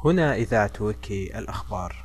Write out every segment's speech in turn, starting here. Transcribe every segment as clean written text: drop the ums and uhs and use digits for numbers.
هنا إذاعة ويكي الأخبار.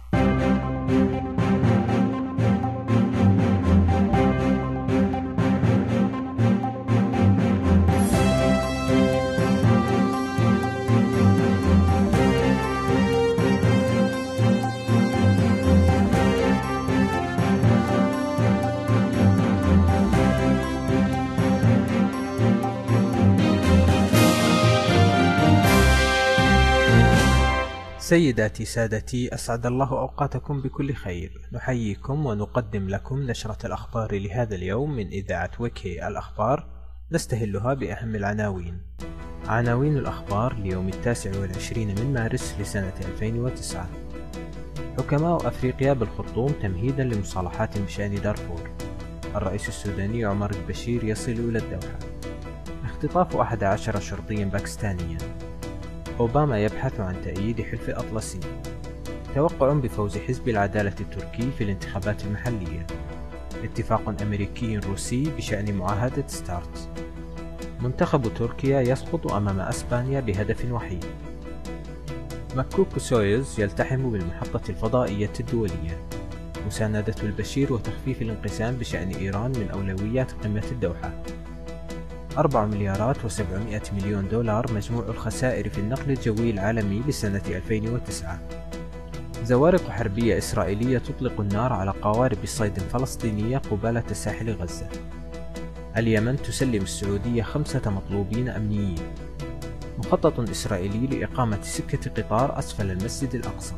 سيداتي سادتي، أسعد الله أوقاتكم بكل خير. نحييكم ونقدم لكم نشرة الأخبار لهذا اليوم من إذاعة ويكي الأخبار، نستهلها بأهم العناوين. عناوين الأخبار ليوم 29 من مارس لسنة 2009. حكماء أفريقيا بالخرطوم تمهيدا لمصالحات بشأن دارفور. الرئيس السوداني عمر البشير يصل إلى الدوحة. اختطاف 11 شرطيا باكستانيا. أوباما يبحث عن تأييد حلف الأطلسي. توقع بفوز حزب العدالة التركي في الانتخابات المحلية. اتفاق أمريكي روسي بشأن معاهدة ستارت. منتخب تركيا يسقط أمام أسبانيا بهدف وحيد. مكوك سويوز يلتحم بالمحطة الفضائية الدولية. مساندة البشير وتخفيف الانقسام بشأن إيران من أولويات قمة الدوحة. 4 مليارات و700 مليون دولار مجموع الخسائر في النقل الجوي العالمي لسنة 2009. زوارق حربية إسرائيلية تطلق النار على قوارب صيد فلسطينية قبالة ساحل غزة. اليمن تسلم السعودية 5 مطلوبين أمنيين. مخطط إسرائيلي لإقامة سكة قطار أسفل المسجد الأقصى.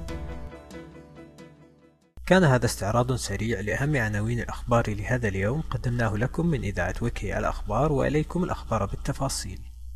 كان هذا استعراض سريع لأهم عناوين الأخبار لهذا اليوم، قدمناه لكم من إذاعة ويكي الأخبار، وإليكم الأخبار بالتفاصيل.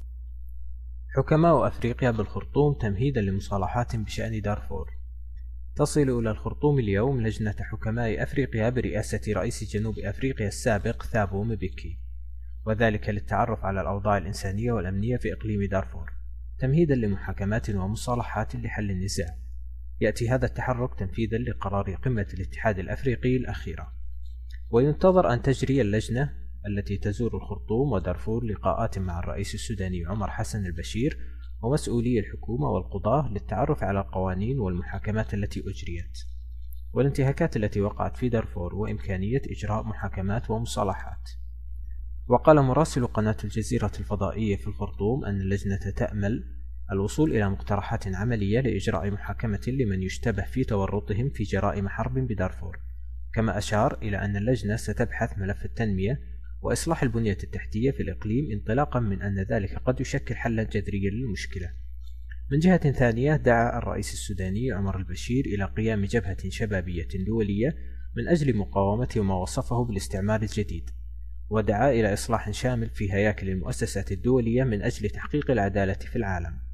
حكماء أفريقيا بالخرطوم تمهيدا لمصالحات بشأن دارفور. تصل إلى الخرطوم اليوم لجنة حكماء أفريقيا برئاسة رئيس جنوب أفريقيا السابق ثابو مبكي، وذلك للتعرف على الأوضاع الإنسانية والأمنية في إقليم دارفور، تمهيدا لمحاكمات ومصالحات لحل النزاع. يأتي هذا التحرك تنفيذا لقرار قمة الاتحاد الأفريقي الأخيرة، وينتظر أن تجري اللجنة التي تزور الخرطوم ودارفور لقاءات مع الرئيس السوداني عمر حسن البشير ومسؤولي الحكومة والقضاة للتعرف على القوانين والمحاكمات التي أجريت والانتهاكات التي وقعت في دارفور وإمكانية إجراء محاكمات ومصالحات. وقال مراسل قناة الجزيرة الفضائية في الخرطوم أن اللجنة تأمل الوصول إلى مقترحات عملية لإجراء محاكمة لمن يشتبه في تورطهم في جرائم حرب بدارفور. كما أشار إلى أن اللجنة ستبحث ملف التنمية وإصلاح البنية التحتية في الإقليم، انطلاقا من أن ذلك قد يشكل حلا جذريا للمشكلة. من جهة ثانية، دعا الرئيس السوداني عمر البشير إلى قيام جبهة شبابية دولية من أجل مقاومة ما وصفه بالاستعمار الجديد، ودعا إلى إصلاح شامل في هياكل المؤسسات الدولية من أجل تحقيق العدالة في العالم.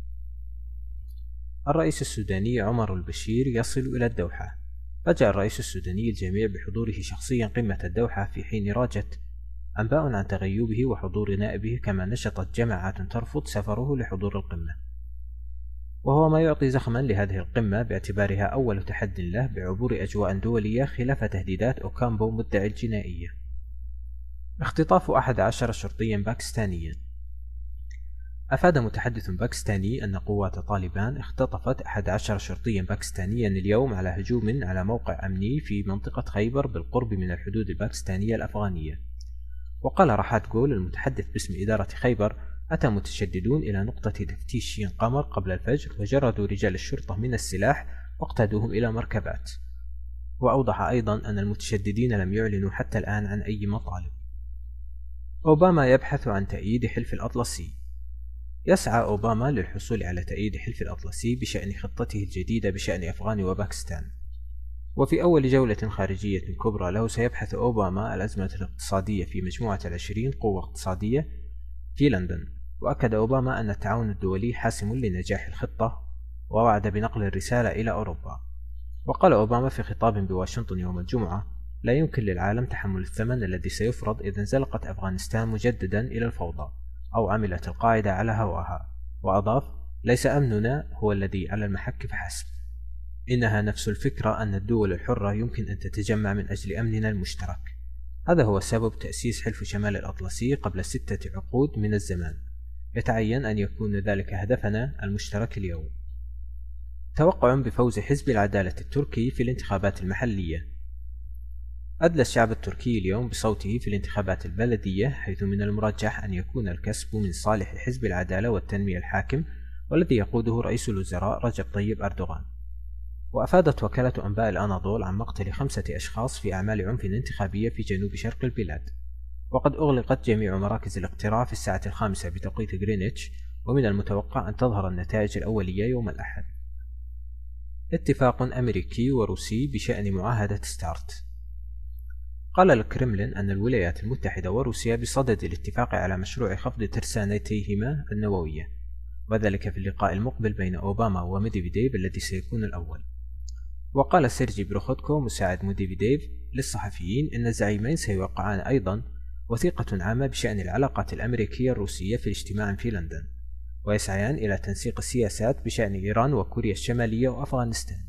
الرئيس السوداني عمر البشير يصل إلى الدوحة. فاجأ الرئيس السوداني الجميع بحضوره شخصيا قمة الدوحة، في حين راجت أنباء عن تغيبه وحضور نائبه، كما نشطت جماعات ترفض سفره لحضور القمة، وهو ما يعطي زخما لهذه القمة باعتبارها أول تحد له بعبور أجواء دولية خلاف تهديدات أوكامبو مدعي الجنائية. اختطاف 11 شرطيا باكستانيا. أفاد متحدث باكستاني أن قوات طالبان اختطفت 11 شرطيا باكستانيا اليوم على هجوم على موقع أمني في منطقة خيبر بالقرب من الحدود الباكستانية الأفغانية. وقال رحات جول المتحدث باسم إدارة خيبر: أتى متشددون إلى نقطة تفتيش شين قمر قبل الفجر، وجردوا رجال الشرطة من السلاح واقتادوهم إلى مركبات. وأوضح أيضا أن المتشددين لم يعلنوا حتى الآن عن أي مطالب. أوباما يبحث عن تأييد حلف الأطلسي. يسعى أوباما للحصول على تأييد حلف الأطلسي بشأن خطته الجديدة بشأن أفغان وباكستان. وفي أول جولة خارجية كبرى له، سيبحث أوباما الأزمة الاقتصادية في مجموعة 20 قوة اقتصادية في لندن. وأكد أوباما أن التعاون الدولي حاسم لنجاح الخطة، ووعد بنقل الرسالة إلى أوروبا. وقال أوباما في خطاب بواشنطن يوم الجمعة: لا يمكن للعالم تحمل الثمن الذي سيفرض إذا انزلقت أفغانستان مجددا إلى الفوضى أو عملت القاعدة على هواها. وأضاف: ليس أمننا هو الذي على المحك فحسب، إنها نفس الفكرة أن الدول الحرة يمكن أن تتجمع من أجل أمننا المشترك. هذا هو سبب تأسيس حلف شمال الأطلسي قبل 6 عقود من الزمان. يتعين أن يكون ذلك هدفنا المشترك اليوم. توقع بفوز حزب العدالة التركي في الانتخابات المحلية. أدلى الشعب التركي اليوم بصوته في الانتخابات البلدية، حيث من المرجح أن يكون الكسب من صالح حزب العدالة والتنمية الحاكم، والذي يقوده رئيس الوزراء رجب طيب أردوغان. وأفادت وكالة أنباء الأناضول عن مقتل 5 أشخاص في أعمال عنف انتخابية في جنوب شرق البلاد، وقد أغلقت جميع مراكز الاقتراع في الساعة 5 بتوقيت غرينتش، ومن المتوقع أن تظهر النتائج الأولية يوم الأحد. اتفاق أمريكي وروسي بشأن معاهدة ستارت. قال الكرملين أن الولايات المتحدة وروسيا بصدد الاتفاق على مشروع خفض ترسانتيهما النووية، وذلك في اللقاء المقبل بين أوباما وميدفيديف الذي سيكون الأول. وقال سيرجي بروخوتكو مساعد ميدفيديف للصحفيين إن الزعيمين سيوقعان أيضا وثيقة عامة بشأن العلاقات الأمريكية الروسية في اجتماع في لندن، ويسعيان إلى تنسيق السياسات بشأن إيران وكوريا الشمالية وأفغانستان.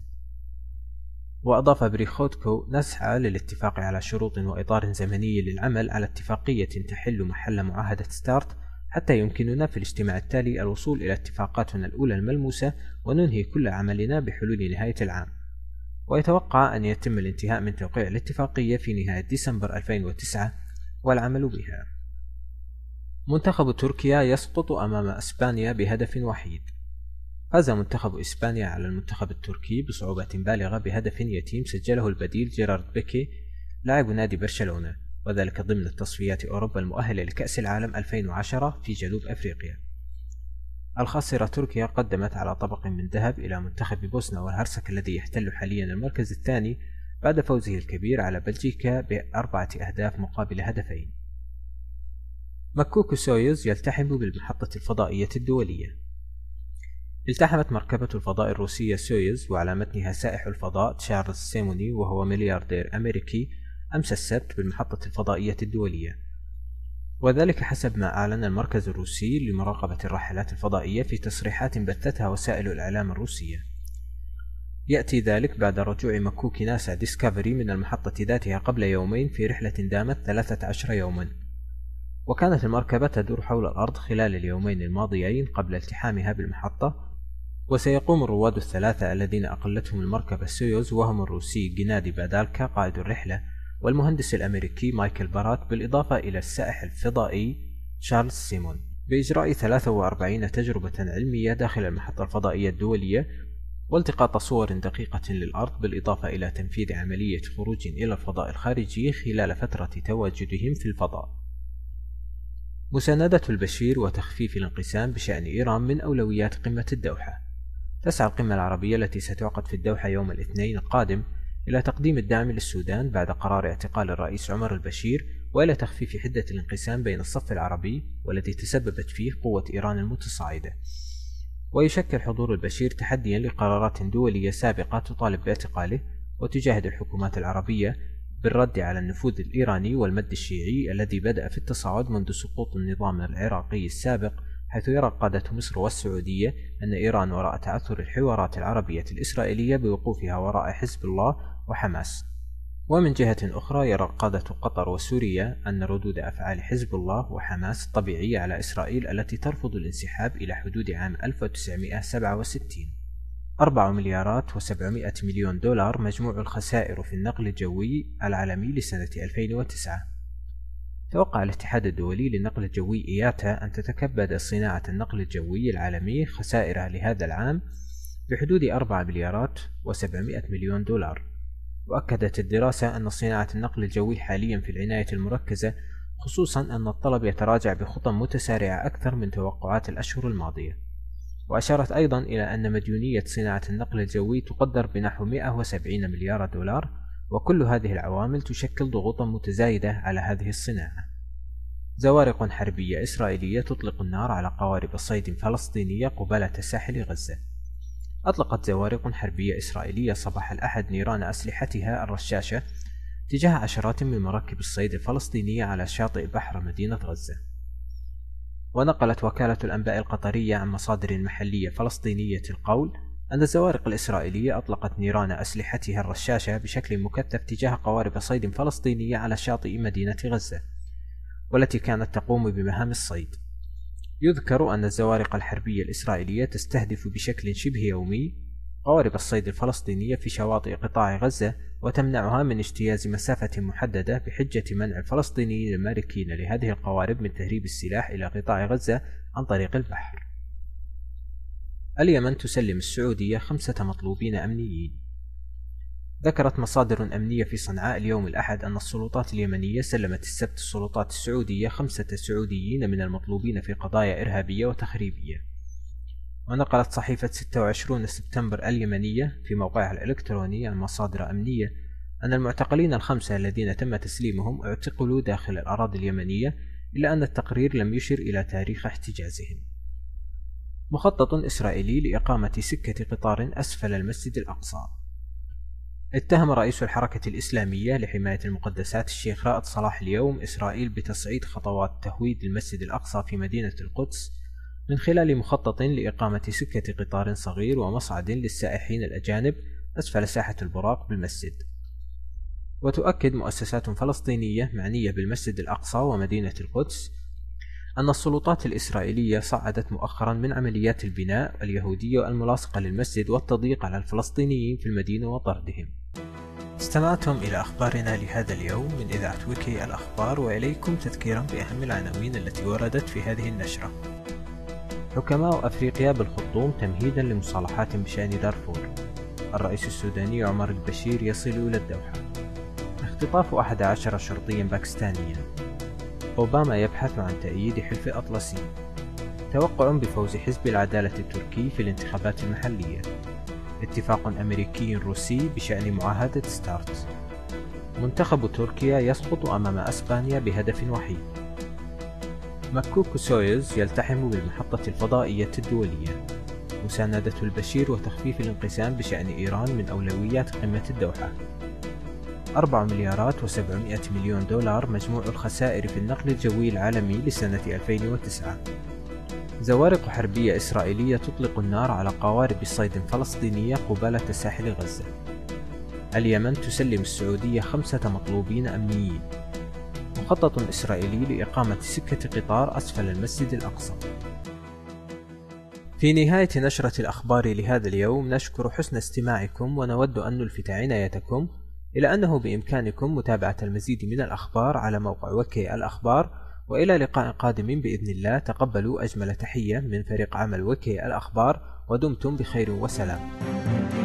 وأضاف بريخوتكو: نسعى للاتفاق على شروط وإطار زمني للعمل على اتفاقية تحل محل معاهدة ستارت، حتى يمكننا في الاجتماع التالي الوصول إلى اتفاقاتنا الأولى الملموسة وننهي كل عملنا بحلول نهاية العام. ويتوقع أن يتم الانتهاء من توقيع الاتفاقية في نهاية ديسمبر 2009 والعمل بها. منتخب تركيا يسقط أمام إسبانيا بهدف وحيد. فاز منتخب إسبانيا على المنتخب التركي بصعوبة بالغة بهدف يتيم سجله البديل جيرارد بيكي لاعب نادي برشلونة، وذلك ضمن التصفيات أوروبا المؤهلة لكأس العالم 2010 في جنوب أفريقيا. الخاسرة تركيا قدمت على طبق من ذهب إلى منتخب بوسنا والهرسك الذي يحتل حاليا المركز الثاني بعد فوزه الكبير على بلجيكا ب4 أهداف مقابل هدفين. مكوك سويوز يلتحم بالمحطة الفضائية الدولية. التحمت مركبة الفضاء الروسية سويوز وعلى متنها سائح الفضاء تشارلز سيموني وهو ملياردير أمريكي أمس السبت بالمحطة الفضائية الدولية، وذلك حسب ما أعلن المركز الروسي لمراقبة الرحلات الفضائية في تصريحات بثتها وسائل الإعلام الروسية. يأتي ذلك بعد رجوع مكوك ناسا ديسكفري من المحطة ذاتها قبل يومين في رحلة دامت 13 يوما. وكانت المركبة تدور حول الأرض خلال اليومين الماضيين قبل التحامها بالمحطة. وسيقوم الرواد الثلاثة الذين أقلتهم المركبة سويوز وهم الروسي جينادي بادالكا قائد الرحلة والمهندس الأمريكي مايكل بارات بالإضافة إلى السائح الفضائي تشارلز سيمون بإجراء 43 تجربة علمية داخل المحطة الفضائية الدولية والتقاط صور دقيقة للأرض بالإضافة إلى تنفيذ عملية خروج إلى الفضاء الخارجي خلال فترة تواجدهم في الفضاء. مساندة البشير وتخفيف الانقسام بشأن إيران من أولويات قمة الدوحة. تسعى القمة العربية التي ستعقد في الدوحة يوم الاثنين القادم إلى تقديم الدعم للسودان بعد قرار اعتقال الرئيس عمر البشير، وإلى تخفيف حدة الانقسام بين الصف العربي والتي تسببت فيه قوة إيران المتصاعدة. ويشكل حضور البشير تحديا لقرارات دولية سابقة تطالب باعتقاله، وتجاهد الحكومات العربية بالرد على النفوذ الإيراني والمد الشيعي الذي بدأ في التصاعد منذ سقوط النظام العراقي السابق، حيث يرى قادة مصر والسعودية أن إيران وراء تعثر الحوارات العربية الإسرائيلية بوقوفها وراء حزب الله وحماس. ومن جهة أخرى يرى قادة قطر وسوريا أن ردود أفعال حزب الله وحماس طبيعية على إسرائيل التي ترفض الانسحاب إلى حدود عام 1967. 4 مليارات و700 مليون دولار مجموع الخسائر في النقل الجوي العالمي لسنة 2009. توقع الاتحاد الدولي للنقل الجوي إياتا أن تتكبد صناعة النقل الجوي العالمي خسائرها لهذا العام بحدود 4 مليارات و700 مليون دولار. وأكدت الدراسة أن صناعة النقل الجوي حاليا في العناية المركزة، خصوصا أن الطلب يتراجع بخطى متسارعة أكثر من توقعات الأشهر الماضية. وأشارت أيضا إلى أن مديونية صناعة النقل الجوي تقدر بنحو 170 مليار دولار، وكل هذه العوامل تشكل ضغوطا متزايدة على هذه الصناعة. زوارق حربية إسرائيلية تطلق النار على قوارب صيد فلسطينية قبالة ساحل غزة. أطلقت زوارق حربية إسرائيلية صباح الأحد نيران أسلحتها الرشاشة تجاه عشرات من مراكب الصيد الفلسطينية على شاطئ بحر مدينة غزة. ونقلت وكالة الأنباء القطرية عن مصادر محلية فلسطينية القول أن الزوارق الإسرائيلية أطلقت نيران أسلحتها الرشاشة بشكل مكثف تجاه قوارب صيد فلسطينية على شاطئ مدينة غزة، والتي كانت تقوم بمهام الصيد. يذكر أن الزوارق الحربية الإسرائيلية تستهدف بشكل شبه يومي قوارب الصيد الفلسطينية في شواطئ قطاع غزة وتمنعها من اجتياز مسافة محددة بحجة منع الفلسطينيين المالكين لهذه القوارب من تهريب السلاح إلى قطاع غزة عن طريق البحر. اليمن تسلم السعودية 5 مطلوبين أمنيين. ذكرت مصادر أمنية في صنعاء اليوم الأحد أن السلطات اليمنية سلمت السبت السلطات السعودية 5 سعوديين من المطلوبين في قضايا إرهابية وتخريبية. ونقلت صحيفة 26 سبتمبر اليمنية في موقعها الإلكتروني عن مصادر أمنية أن المعتقلين ال5 الذين تم تسليمهم اعتقلوا داخل الأراضي اليمنية، إلا أن التقرير لم يشر إلى تاريخ احتجازهم. مخطط إسرائيلي لإقامة سكة قطار أسفل المسجد الأقصى. اتهم رئيس الحركة الإسلامية لحماية المقدسات الشيخ رائد صلاح اليوم إسرائيل بتصعيد خطوات تهويد المسجد الأقصى في مدينة القدس من خلال مخطط لإقامة سكة قطار صغير ومصعد للسائحين الأجانب أسفل ساحة البراق بالمسجد. وتؤكد مؤسسات فلسطينية معنية بالمسجد الأقصى ومدينة القدس أن السلطات الإسرائيلية صعدت مؤخرا من عمليات البناء اليهودية الملاصقة للمسجد والتضييق على الفلسطينيين في المدينة وطردهم. استمعتم إلى أخبارنا لهذا اليوم من إذاعة ويكي الأخبار، وإليكم تذكيرا بأهم العناوين التي وردت في هذه النشرة. حكماء أفريقيا بالخرطوم تمهيدا لمصالحات بشأن دارفور. الرئيس السوداني عمر البشير يصل إلى الدوحة. اختطاف 11 شرطيا باكستانيا. أوباما يبحث عن تأييد حلف أطلسي. توقع بفوز حزب العدالة التركي في الانتخابات المحلية. اتفاق أمريكي روسي بشأن معاهدة ستارت. منتخب تركيا يسقط أمام أسبانيا بهدف وحيد. مكوك سويوز يلتحم بالمحطة الفضائية الدولية. مساندة البشير وتخفيف الانقسام بشأن إيران من أولويات قمة الدوحة. 4 مليارات و700 مليون دولار مجموع الخسائر في النقل الجوي العالمي لسنة 2009. زوارق حربية إسرائيلية تطلق النار على قوارب صيد فلسطينية قبالة ساحل غزة. اليمن تسلم السعودية 5 مطلوبين أمنيين. مخطط إسرائيلي لإقامة سكة قطار أسفل المسجد الأقصى. في نهاية نشرة الأخبار لهذا اليوم نشكر حسن استماعكم، ونود أن نلفت عنايتكم إلى أنه بإمكانكم متابعة المزيد من الأخبار على موقع وكي الأخبار، وإلى لقاء قادم بإذن الله. تقبلوا أجمل تحية من فريق عمل وكي الأخبار، ودمتم بخير وسلام.